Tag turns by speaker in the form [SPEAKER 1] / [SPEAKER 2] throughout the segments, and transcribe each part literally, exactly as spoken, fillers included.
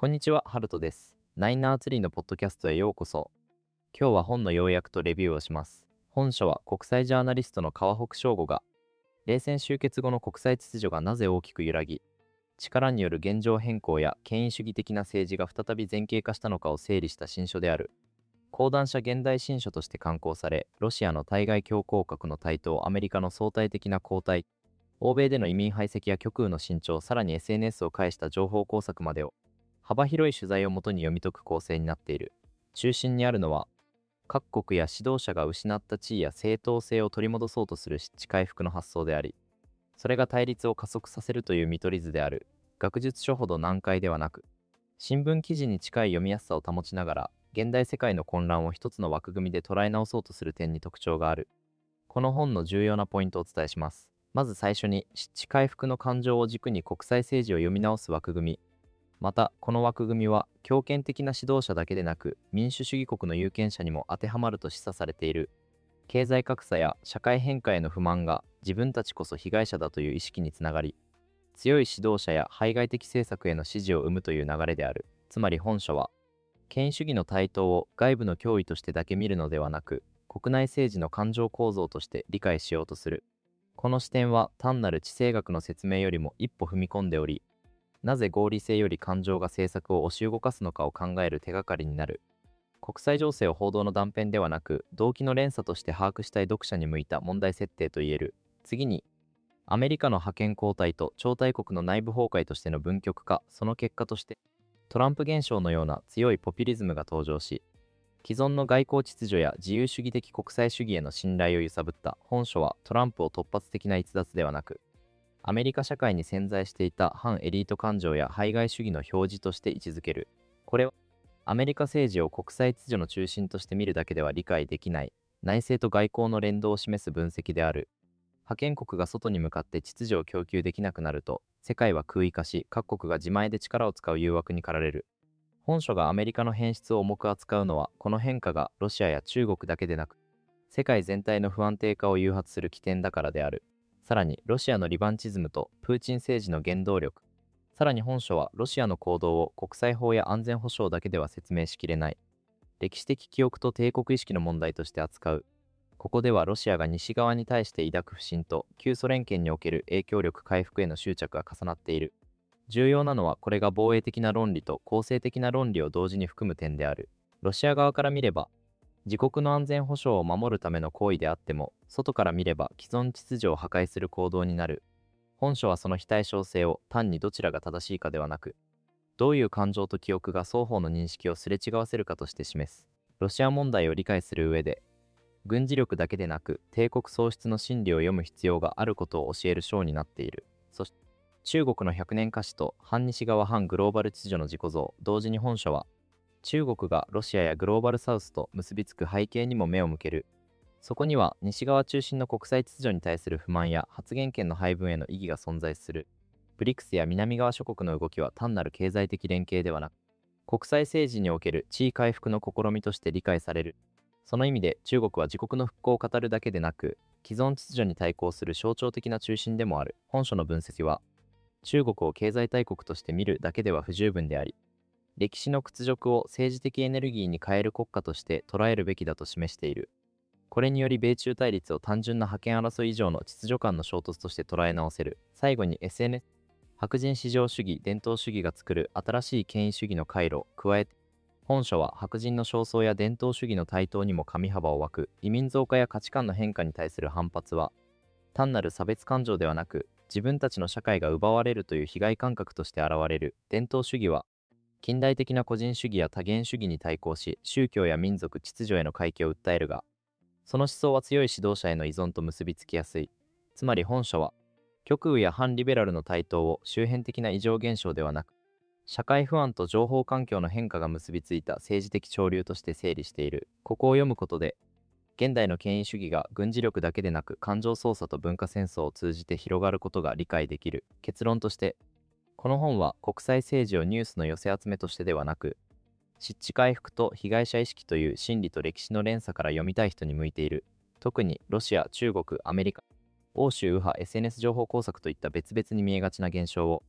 [SPEAKER 1] こんにちは、ハルトです。ナインナーツリーのポッドキャストへようこそ。今日は本の要約とレビューをします。本書は国際ジャーナリストの川北翔吾が、冷戦終結後の国際秩序がなぜ大きく揺らぎ、力による現状変更や権威主義的な政治が再び前傾化したのかを整理した新書である。講談社現代新書として刊行され、ロシアの対外強硬国の台頭、アメリカの相対的な後退、欧米での移民排斥や極右の伸長、さらに エスエヌエス を介した情報工作までを幅広い取材をもとに読み解く構成になっている。中心にあるのは、各国や指導者が失った地位や正当性を取り戻そうとする失地回復の発想であり、それが対立を加速させるという見取り図である。学術書ほど難解ではなく、新聞記事に近い読みやすさを保ちながら、現代世界の混乱を一つの枠組みで捉え直そうとする点に特徴がある。この本の重要なポイントをお伝えします。まず最初に、失地回復の感情を軸に国際政治を読み直す枠組み。また、この枠組みは強権的な指導者だけでなく、民主主義国の有権者にも当てはまると示唆されている。経済格差や社会変化への不満が自分たちこそ被害者だという意識につながり、強い指導者や排外的政策への支持を生むという流れである。つまり本書は、権威主義の台頭を外部の脅威としてだけ見るのではなく、国内政治の感情構造として理解しようとする。この視点は単なる地政学の説明よりも一歩踏み込んでおり、なぜ合理性より感情が政策を押し動かすのかを考える手がかりになる。国際情勢を報道の断片ではなく、動機の連鎖として把握したい読者に向いた問題設定といえる。次に、アメリカの覇権交代と超大国の内部崩壊としての分極化、その結果として、トランプ現象のような強いポピュリズムが登場し、既存の外交秩序や自由主義的国際主義への信頼を揺さぶった本書は、トランプを突発的な逸脱ではなく、アメリカ社会に潜在していた反エリート感情や排外主義の表示として位置づける。これは、アメリカ政治を国際秩序の中心として見るだけでは理解できない、内政と外交の連動を示す分析である。覇権国が外に向かって秩序を供給できなくなると、世界は空位化し、各国が自前で力を使う誘惑に駆られる。本書がアメリカの変質を重く扱うのは、この変化がロシアや中国だけでなく、世界全体の不安定化を誘発する起点だからである。さらに、ロシアのリバンチズムとプーチン政治の原動力。さらに本書は、ロシアの行動を国際法や安全保障だけでは説明しきれない。歴史的記憶と帝国意識の問題として扱う。ここではロシアが西側に対して抱く不信と旧ソ連圏における影響力回復への執着が重なっている。重要なのはこれが防衛的な論理と構成的な論理を同時に含む点である。ロシア側から見れば、自国の安全保障を守るための行為であっても、外から見れば既存秩序を破壊する行動になる。本書はその非対称性を単にどちらが正しいかではなく、どういう感情と記憶が双方の認識をすれ違わせるかとして示す。ロシア問題を理解する上で、軍事力だけでなく帝国喪失の心理を読む必要があることを教える章になっている。そして、中国のひゃくねんか史と反西側反グローバル秩序の自己像、同時に本書は、中国がロシアやグローバルサウスと結びつく背景にも目を向ける。そこには西側中心の国際秩序に対する不満や発言権の配分への意義が存在する。ブリックスや南側諸国の動きは単なる経済的連携ではなく、国際政治における地位回復の試みとして理解される。その意味で中国は自国の復興を語るだけでなく、既存秩序に対抗する象徴的な中心でもある。本書の分析は、中国を経済大国として見るだけでは不十分であり、歴史の屈辱を政治的エネルギーに変える国家として捉えるべきだと示している。これにより米中対立を単純な覇権争い以上の秩序間の衝突として捉え直せる。最後に エスエヌエス、白人至上主義、伝統主義が作る新しい権威主義の回路、加えて、本書は白人の焦燥や伝統主義の台頭にも上幅を湧く移民増加や価値観の変化に対する反発は、単なる差別感情ではなく、自分たちの社会が奪われるという被害感覚として現れる。伝統主義は、近代的な個人主義や多元主義に対抗し、宗教や民族秩序への回帰を訴えるが、その思想は強い指導者への依存と結びつきやすい。つまり本書は、極右や反リベラルの台頭を周辺的な異常現象ではなく、社会不安と情報環境の変化が結びついた政治的潮流として整理している。ここを読むことで、現代の権威主義が軍事力だけでなく感情操作と文化戦争を通じて広がることが理解できる。結論として、この本は国際政治をニュースの寄せ集めとしてではなく、失地回復と被害者意識という心理と歴史の連鎖から読みたい人に向いている。特にロシア、中国、アメリカ、欧州右派、エスエヌエス 情報工作といった別々に見えがちな現象を、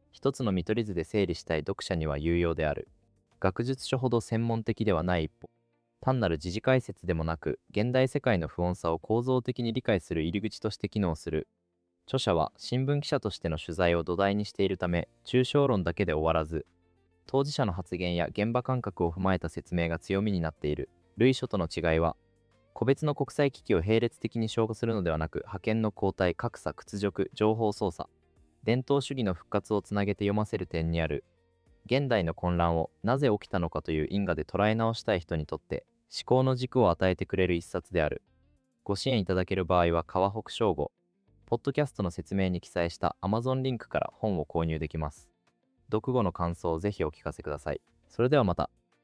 [SPEAKER 1] 一つの見取り図で整理したい読者には有用である。学術書ほど専門的ではない一方、単なる時事解説でもなく、現代世界の不穏さを構造的に理解する入り口として機能する。著者は新聞記者としての取材を土台にしているため、抽象論だけで終わらず、当事者の発言や現場感覚を踏まえた説明が強みになっている。類書との違いは、個別の国際危機を並列的に消化するのではなく、覇権の交代、格差、屈辱、情報操作、伝統主義の復活をつなげて読ませる点にある。現代の混乱をなぜ起きたのかという因果で捉え直したい人にとって思考の軸を与えてくれる一冊である。ご支援いただける場合は川北省吾、ポッドキャストの説明に記載した Amazon リンクから本を購入できます。読後の感想をぜひお聞かせください。それではまた。